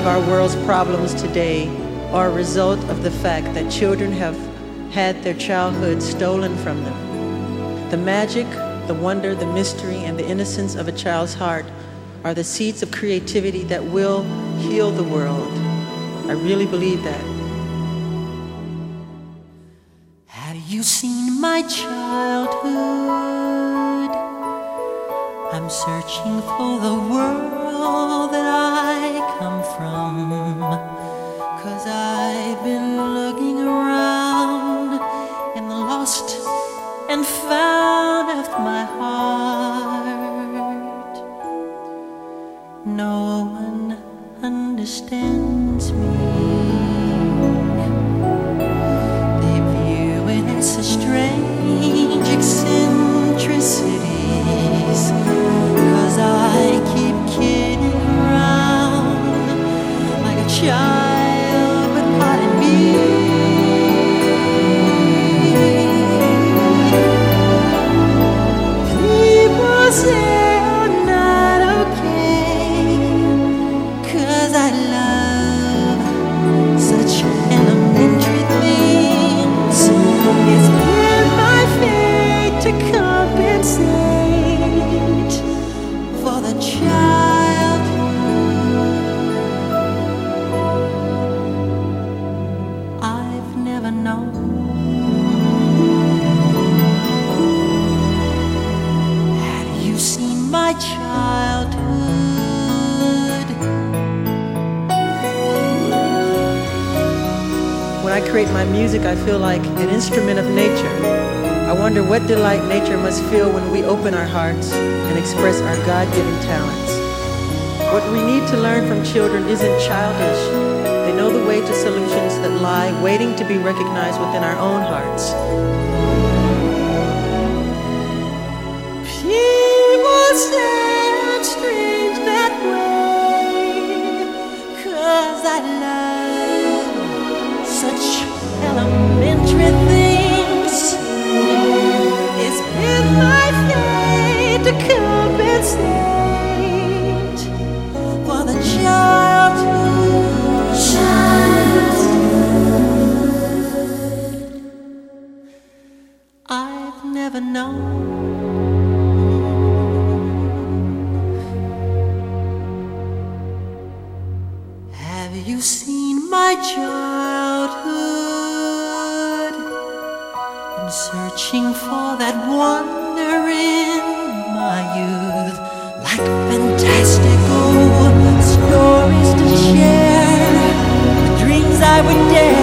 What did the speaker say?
of our world's problems today are a result of the fact that children have had their childhood stolen from them. The magic, the wonder, the mystery, and the innocence of a child's heart are the seeds of creativity that will heal the world. I really believe that. Have you seen my childhood? I'm searching for the world that I come from, 'cause I've been looking around in the lost and found of my heart. No one understands me. They view it as a strange eccentricities, 'cause I keep kidding around like a child, but pardon me. People say I'm not okay, 'cause I love such elementary things. It's been my fate to compensate for the child I've never known. Have you seen my childhood? When I create my music, I feel like an instrument of nature. I wonder what delight nature must feel when we open our hearts and express our God-given talents. What we need to learn from children isn't childish. They know the way to solutions that lie waiting to be recognized within our own hearts. People say I'm strange that way, 'cause I love such elementary things. It's been my fate to compensate for the childhood I've never known. Have you seen my childhood? I'm searching for that wonder in my youth, like fantastical stories to share, the dreams I would dare